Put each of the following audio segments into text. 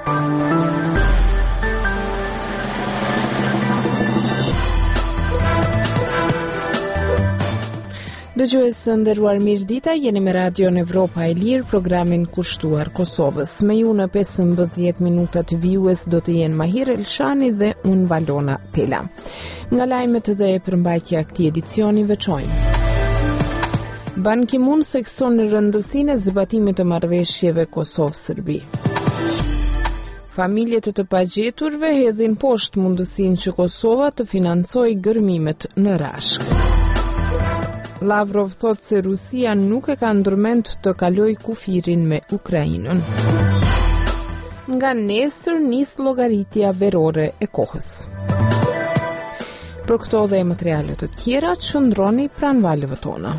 Dëgjues së nderuar, mirëdita, jeni me Radio në Evropa e Lirë, programin kushtuar Kosovës. Me ju në 15 minutat vijues do të jenë Mahir Elshani dhe unë Valona Tela. Nga lajmet dhe përmbajtja këtij edicioni veçojmë. Ban Ki-moon thekson rëndësinë e zbatimit të marrëveshjeve Kosovë-Serbi. Familjet e të pagjeturve hedhin poshtë mundësinë që Kosova të financojë gërmimet në Rashk. Lavrov thot se Rusia nuk e ka ndërmend të kaloj kufirin me Ukrainën. Nga nesër nis llogaritja verore e kohës. Për këto dhe materiale të tjera, qëndroni pranë valëve tona.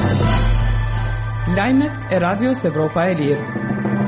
Lajmet e Radios Evropa e Lirë.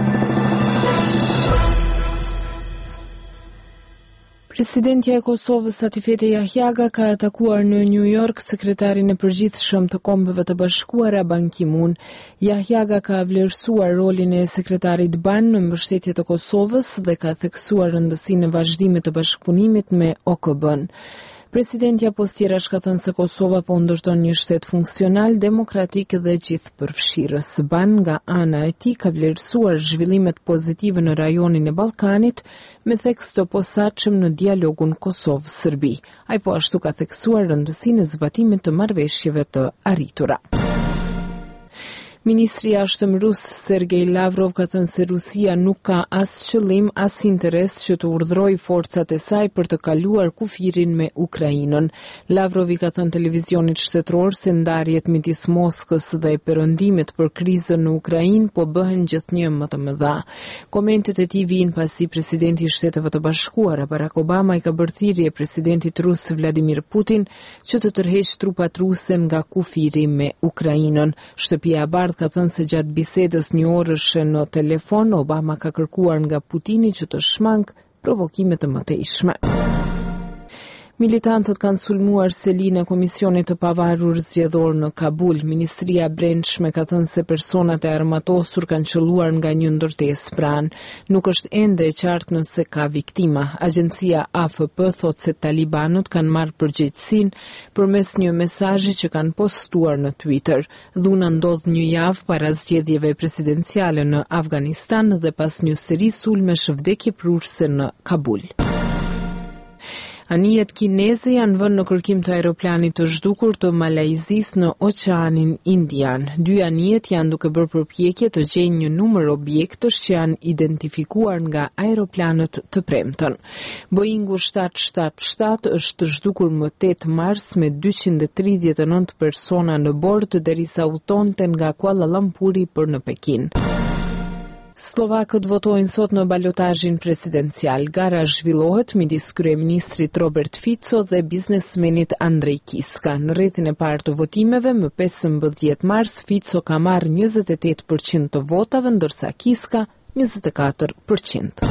Presidentja e Kosovës Satifete Jahjaga ka atakuar në New York sekretarin e përgjithshëm të Kombeve të Bashkuara Ban Ki-moon. Jahjaga ka vlerësuar rolin e sekretarit Ban në mbështetje të Kosovës dhe ka theksuar rëndësinë e vazhdimit të bashkëpunimit me OKB-n. Presidentja postjerash ka thënë se Kosova po ndërton një shtet funksional, demokratik dhe gjithëpërfshirës. Ban nga ana e tij ka vlerësuar zhvillimet pozitive në rajonin e Ballkanit me theks të posaçëm në dialogun Kosovë-Serbi. Ai po ashtu ka theksuar rëndësinë e zbatimit të marrëveshjeve të arritura. Ministri i Jashtëm rus Sergej Lavrov ka thënë se Rusia nuk ka as qëllim as interes që të urdhërojë forcat e saj për të kaluar kufirin me Ukrainën. Lavrov i ka thënë televizionit shtetëror se ndarjet midis Moskës dhe perëndimit për krizën në Ukrainë po bëhen gjithnjë më të mëdha. Komentet e tij vijnë pasi presidenti i Shteteve të Bashkuara Barack Obama i ka bërë thirrje presidentit rus Vladimir Putin që të tërheqë trupat ruse nga kufiri me Ukrainën. Shtëpia e Bardhë ka thënë se gjatë bisedës një orëshe në telefon, Obama ka kërkuar nga Putini që të shmangë provokime të mëtejshme. Militantët kanë sulmuar selinë e Komisionit të Pavarur Zgjedhor në Kabul. Ministria e Brendshme ka thënë se personat e armatosur kanë qelluar nga një ndërtesë pranë. Nuk është ende e qartë nëse ka viktima. Agjencia AFP thot se talibanët kanë marrë përgjegjësinë përmes një mesazhi që kanë postuar në Twitter. Dhuna ndodh një javë para zgjedhjeve presidenciale në Afganistan dhe pas një seri sulmesh vdekjeprurse në Kabul. Anijet kineze janë vënë në kërkim të aeroplanit të zhdukur të Malajzisë në Oqeanin Indian. Dy anijet janë duke bërë përpjekje të gjejnë një numër objektësh që janë identifikuar nga aeroplanët të premten. Boeingu 777 është zhdukur më 8 mars me 239 persona në bord derisa udhtonte nga Kuala Lumpuri për në Pekin. Slovakët votojnë sot në balotazhin presidencial. Gara zhvillohet midis kryeministrit Robert Fico dhe biznesmenit Andrej Kiska. Në rrethin e parë të votimeve, më 15 mars, Fico ka marrë 28% të votave, ndërsa Kiska 24%.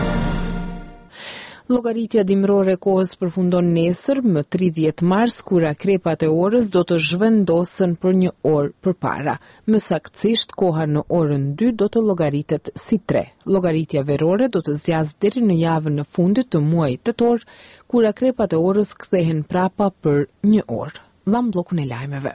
Llogaritja dimrore e kohës përfundon nesër, më 30 mars, kur akrepat e orës do të zhvendosen për një orë përpara. Më saktësisht, koha në orën 2 do të llogaritet si 3. Llogaritja verore do të zgjasë deri në javën e fundit të muajit tetor, kur akrepat e orës kthehen prapa për një orë. Dham bllokun e lajmeve.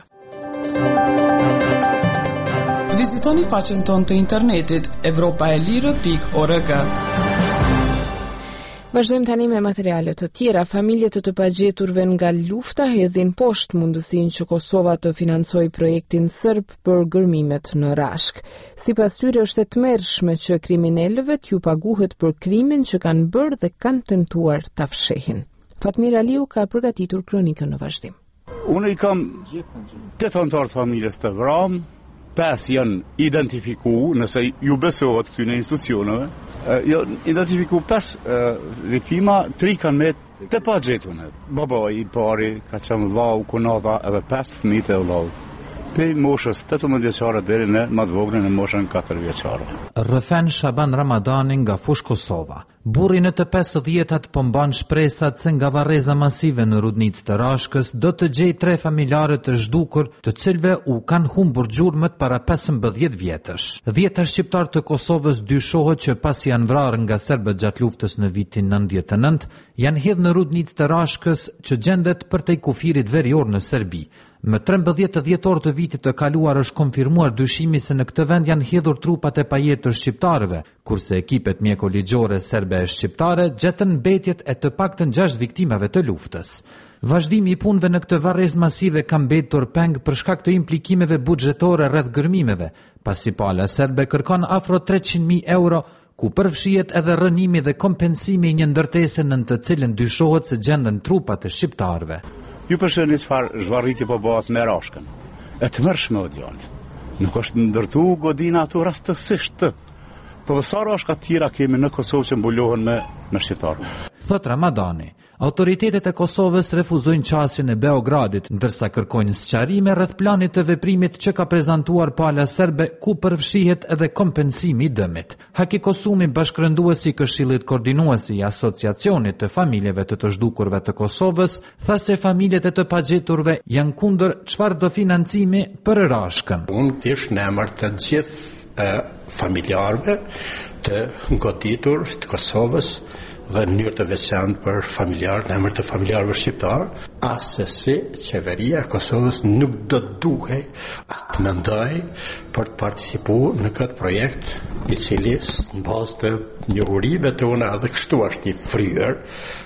Vizitoni faqen tonë të internetit evropaelire.org. Vazhdojmë tani me materiale të tjera. Familjet e të pagjeturve nga lufta hedhin poshtë mundësinë që Kosova të financojë projektin serb për gërmimet në Rashk. Sipas tyre është e tmerrshme që kriminalëve t'ju paguhet për krimin që kanë bërë dhe kanë tentuar ta fshehin. Fatmir Aliu ka përgatitur kronikën në vazhdim. Unë i kam 8 anëtar të familjes të vramë, 5 janë identifiku, nëse ju besohet këtyre institucioneve, identifiku 5 viktima, 3 kanë me të pagjetur. Babai i pari ka qenë vllau, kunadha edhe 5 fëmijë të vllaut. Pe moshës 18 vjeçare deri në më të voglën në moshën 4 vjeçare. Rrëfen Shaban Ramadanin nga Fush Kosova. Burri në të 50-at po mban shpresat se nga varreza masive në rudnicë të Rashkës do të gjej 3 familjare të zhdukur, të cilëve u kanë humbur gjurmët para 15 vjetësh. 10 shqiptar të Kosovës dyshohet që pasi janë vrarë nga serbët gjatë luftës në vitin 99, janë hedhur në rudnicë të Rashkës që gjendet përtej kufirit verior në Serbi. Më 13 dhjetor të vitit të kaluar është konfirmuar dyshimi se në këtë vend janë hedhur trupat e pajetër shqiptarëve, kurse ekipet mjekoligjore serbe e shqiptare gjetën mbetjet e të paktën 6 viktimave të luftës. Vazhdimi i punëve në këtë varrezë masive ka mbetur peng për shkak të implikimeve buxhetore rreth gërmimeve, pasi pala serbe kërkon afro 300.000 euro, ku përfshihet edhe rënimi dhe kompensimi i një ndërtese në të cilën dyshohet se gjenden trupat e shqiptarëve. Ju përshëni çfarë zhvarritje po bëhet me Rashkën. E tmerrshme o djalë. Nuk është ndërtu godina ato rastësisht. Po sa rashka të tjera kemi në Kosovë që mbulohen me shqiptarë. Thot Ramadani, autoritetet e Kosovës refuzojnë qasjen e Beogradit, ndërsa kërkojnë sqarime rreth planit të veprimit që ka prezantuar pala serbe, ku përfshihet edhe kompensimi i dëmit. Haki Kosumi, bashkërënduesi i Këshillit Koordinuesi i Asociacionit të Familjeve të zhdukurve të Kosovës, tha se familjet e të pagjeturve janë kundër çfarëdo financimi për Rashkën. Unë thjesht në emër të gjithë familjarëve të goditur të Kosovës dhe në mënyrë të veçantë për familjarë, në emër të familjarëve shqiptar, asesi qeveria e Kosovës nuk do të duhej as të mendoj për të participuar në këtë projekt, i cili në bazë të njohurive të una dhe kështu është i fryer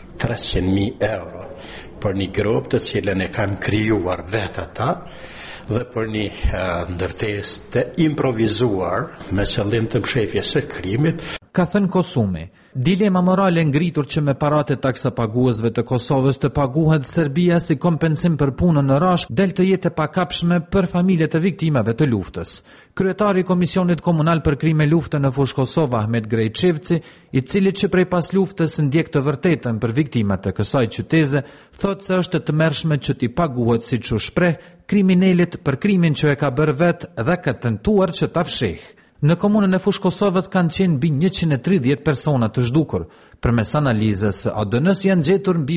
300.000 euro për një grup të cilën e kanë krijuar vetë ata dhe për një ndërtesë të improvizuar me qëllim të mshefjes së krimit. Ka thënë Kosumi, dilema morale ngritur që me paratë e taksa paguesve të Kosovës të paguhet Serbia si kompensim për punën në Rashkë del të jetë e pakapshme për familjet e viktimave të luftës. Kryetari i Komisionit Komunal për Krime Lufte në fushë Kosovë, Ahmet Grejçevci, i cili që prej pas luftës ndjek të vërtetën për viktimat e kësaj qyteze, thotë se është e tmerrshme që t'i paguhet siç u shpreh kriminalit për krimin që e ka bërë vetë dhe ka tentuar që ta fshehë. Në komunën e fushë Kosovës kanë qenë mbi 130 persona të zhdukur. Përmes analizës së ADN-s janë gjetur mbi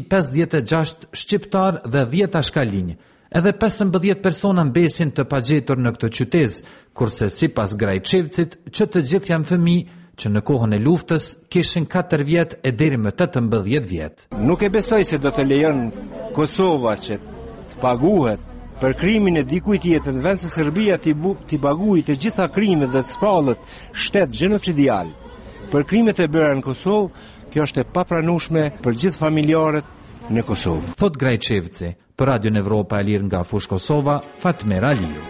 56 shqiptar dhe 10 ashkalinj. Edhe 15 persona mbesin të pagjetur në këtë qytet, kurse sipas Grajçevcit, që të gjithë janë fëmijë që në kohën e luftës kishin 4 vjet e deri më 18 vjet. Nuk e besoj se do të lejon Kosova që të paguhet për krimin e dikujt tjetër, në vend se Serbia t'i paguajë të gjitha krimet dhe të spallët shtet genocidial për krimet e bëra në Kosovë, kjo është e papranueshme për gjithë familjarët në Kosovë. Thot Grajçevci, për Radion Evropa e Lirë nga fushë Kosova, Fatmer Aliu.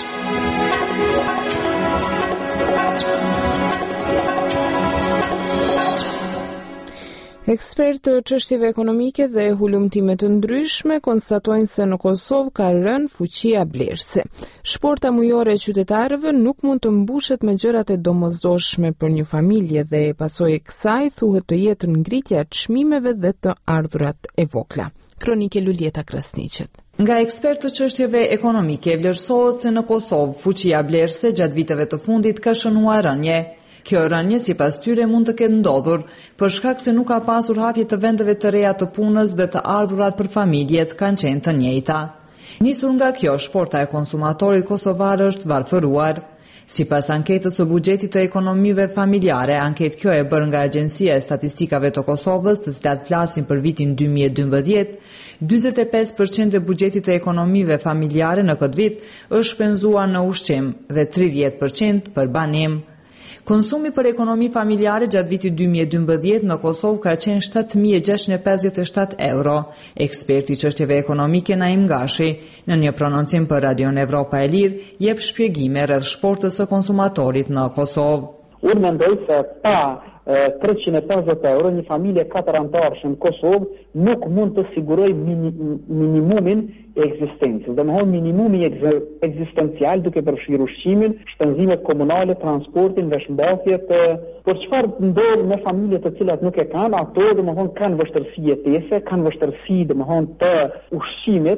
Ekspertë të çështjeve ekonomike dhe hulumtime të ndryshme konstatojnë se në Kosovë ka rënë fuqia blerëse. Shporta mujore e qytetarëve nuk mund të mbushet me gjërat e domosdoshme për një familje dhe pasojë e kësaj thuhet të jetë ngritja e çmimeve dhe të ardhurat e vogla. Kronike Lulieta Krasniqet. Nga ekspertë të çështjeve ekonomike vlerësohet se në Kosovë fuqia blerëse gjatë viteve të fundit ka shënuar rënje. Kjo rënje sipas tyre mund të ketë ndodhur për shkak se nuk ka pasur hapje të vendeve të reja të punës dhe të ardhurat për familjet kanë qenë të njëjta. Nisur nga kjo, shporta e konsumatorit kosovar është varfëruar. Sipas anketës së buxhetit të ekonomive familjare, anketë kjo e bërë nga Agjencia e Statistikave të Kosovës, të cilat flasin për vitin 2012, 45% e buxhetit të ekonomive familjare në këtë vit është shpenzuar në ushqim dhe 30% për banim. Konsumi për ekonomi familjare gjatë vitit 2012 në Kosovë ka qenë 7.657 euro. Eksperti çështjeve ekonomike Naim Gashi, në një prononcim për Radion Evropa e Lirë, jep shpjegime rreth shportës së konsumatorit në Kosovë. Unë mendoj se pa 350 euro një familje 4 antarësh në Kosovë nuk mund të siguroj minimumin e ekzistencës. Domethënë minimumi ekzistencial duke përfshirë ushqimin, shpenzimet komunale, transportin, veshmbathjet, por çfarë ndodh me familjet të cilat nuk e kanë, ato domethënë kanë vështirësi jetese, kanë vështirësi domethënë të ushqimit,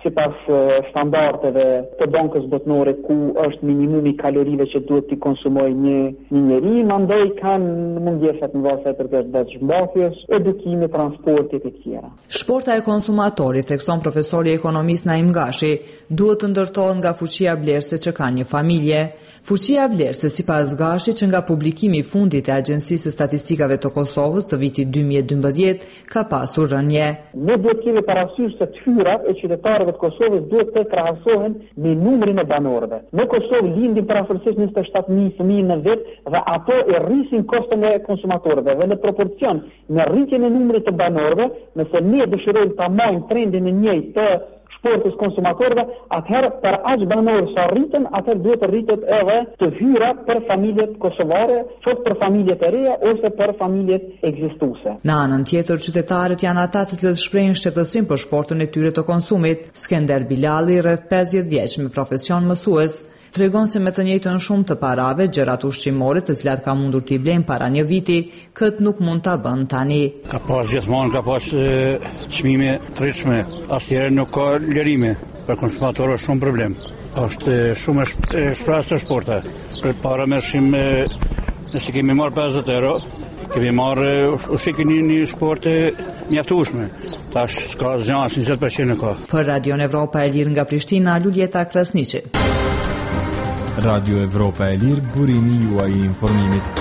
sipas standardeve të Bankës Botërore ku është minimumi kalorive që duhet t'i konsumoj një njeri, mandej kanë mungesat në vasa e përket zhmbathjes, edukimit, transportit e tjera. Shporta e konsumatorit, thekson profesori ekonomist Naim Gashi, duhet të ndërtohet nga fuqia blerëse që ka një familje. Fuqia blerëse, sipas Gashi, që nga publikimi i fundit e Agjencisë së Statistikave të Kosovës të vitit 2012 ka pasur rënje. Ne duhet kemi parasysh se të hyrat e qytetarëve të Kosovës duhet të krahasohen me numrin e banorëve. Në Kosovë lindin përafërsisht 27.000 fëmijë në vit dhe ato e rrisin koston e konsumatorëve dhe në proporcion me rritjen e numrit të banorëve, nëse ne dëshirojmë ta marrim trendin e njëjtë të shportës konsumatorëve, atëherë për aq banorë sa rritën, atëherë duhet të rritet edhe të hyra për familjet kosovare, qoftë për familjet e reja ose për familjet ekzistuese. Në anën tjetër, qytetarët janë ata të cilët shprehin shqetësim për shportën e tyre të konsumit. Skender Bilali, rreth 50 vjeç me profesion mësues, tregon se me të njëjtën shumë të parave, gjërat ushqimore të cilat ka mundur t'i blejnë para një viti, këtë nuk mund ta bën tani. Ka pas gjithmonë, ka pas çmime të rritshme, asnjëherë nuk ka lirime për konsumatorët, shumë problem. Është shumë e shprehur të shporta. Për para merrshim, nëse kemi marrë 50 euro, kemi marrë ushqimin një sport mjaftueshme. Tash ka zgjas 20% ka. Për Radio Evropa e Lirë nga Prishtina, Luljeta Krasniqi. Radio Evropa e Lirë, burimi juaj i informimit.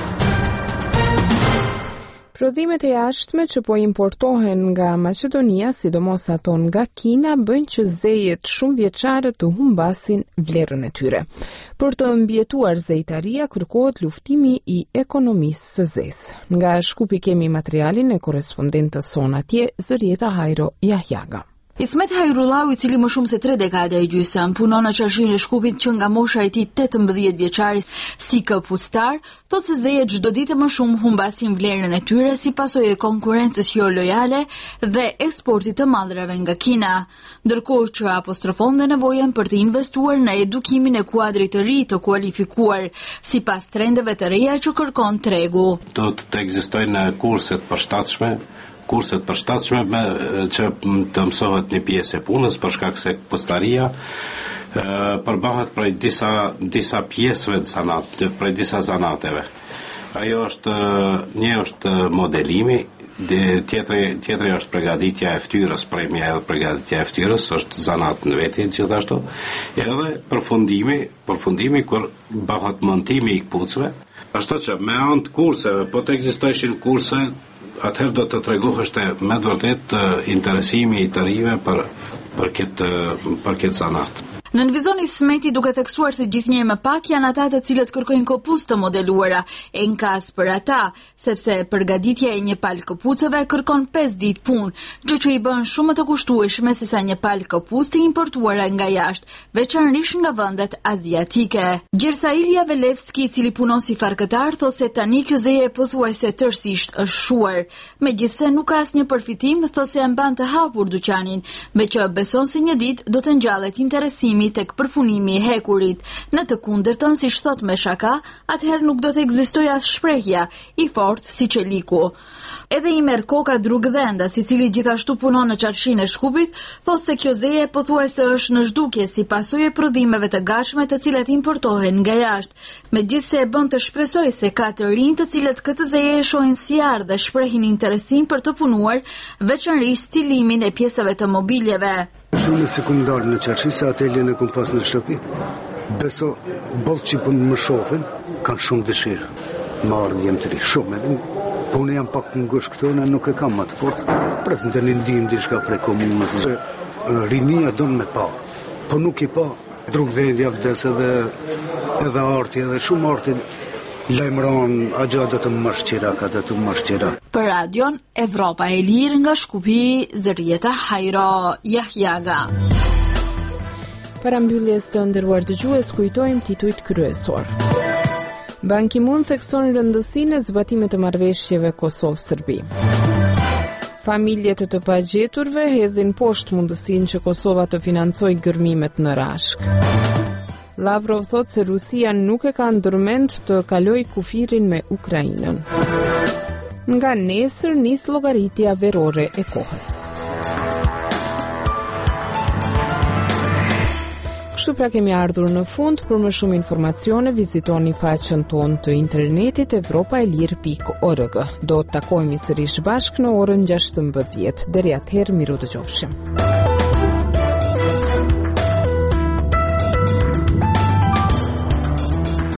Prodhimet e jashtme që po importohen nga Maqedonia, sidomos ato nga Kina, bëjnë që zejet shumë vjeçare të humbasin vlerën e tyre. Për të mbjetuar zejtaria kërkohet luftimi i ekonomisë së zezë. Nga Shkupi kemi materialin e korrespondentës son atje, Zërieta Hajro Jahjaga. Ismet Hajrullau, i cili më shumë se 3 dekada e gjysmë punon në qarshinë e Shkupit që nga mosha e tij 18 vjeçaris si kapustar, thotë se zejet çdo ditë më shumë humbasin vlerën e tyre si pasojë e konkurrencës jo lojale dhe eksportit të mallrave nga Kina, ndërkohë që apostrofon dhe nevojën për të investuar në edukimin e kuadrit të ri të kualifikuar sipas trendeve të reja që kërkon tregu. Do të ekzistojnë kurset përshtatshme që të mësohet një pjesë e punës për shkak se postaria përbahet prej disa pjesëve të zanat, prej disa zanateve. Ajo është modelimi, tjetri është përgatitja e fytyrës, premja edhe përgatitja e fytyrës, është zanat në veti gjithashtu, edhe përfundimi kur bëhet montimi i këpucëve. Ashtu që me anë të kurseve, po të ekzistojshin kurse, atëherë do të tregoheshte me të vërtet interesimi i të rive për këtë zanat. Nënvizon Ismeti duke theksuar se gjithnjë më pak janë ata të cilët kërkojnë kopuz të modeluara, e në kas për ata, sepse përgatitja e një palë këpucëve kërkon 5 ditë punë, gjë që i bën shumë të kushtueshme sesa një palë këpucë të importuara nga jashtë, veçanërisht nga vendet aziatike. Gjersa Ilja Velevski, i cili punon si farkëtar, thotë se tani kjo zeje pothuajse tërësisht është shuar. Megjithse nuk ka asnjë përfitim, thotë se e mban të hapur dyqanin, me që beson se një ditë do të ngjallet interesimi tek përfunimi i hekurit. Në të kundërtën, siç thot me shaka, atëherë nuk do të ekzistojë as shprehja i fortë si Çeliku. Edhe Imer Koka Drugdhendas, i cili gjithashtu punon në qarshinë e Shkupit, thotë se kjo zeje pothuajse është në zhdukje si pasojë e prodhimeve të gatshme të cilat importohen nga jashtë. Megjithse e bën të shpresojë se ka të rinj të cilët këtë zeje e shohin si ardh dhe shprehin interesim për të punuar, veçanërisht stilimin e pjesëve të mobiljeve. Shumë sekundar në qarshi se ateljen e kumë pas në shtëpi. Beso, bolë që punë më shofin, kanë shumë dëshirë. Më ardhjem të ri, shumë edhe. Po unë jam pak në ngush këto, në nuk e kam më të fortë. Presën të një ndim dishka prej komunës. Rinia donë me pa, po nuk i pa. Drugdhendja vdes edhe arti, edhe shumë arti. Lajmëron, a gjatë do të më shqira, Për radion Evropa e Lirë nga Shkupi, Zërieta Hajro Jahjaga. Para mbylljes të nderuar dëgjues, kujtojmë titujt kryesor. Ban Ki-moon thekson rëndësinë e zbatimit të marrëveshjeve Kosovë-Serbi. Familjet e të pagjeturve hedhin poshtë mundësinë që Kosova të financojë gërmimet në Rashk. Lavrov thot se Rusia nuk e ka ndërmend të kaloj kufirin me Ukrainën. Nga nesër nis llogaritja verore e kohës. Kështu pra kemi ardhur në fund. Për më shumë informacione vizitoni faqen tonë të internetit evropaelir.org. Do të takojmë sërish bashkë në orën 16. Deri atëherë miru dëgjofshim.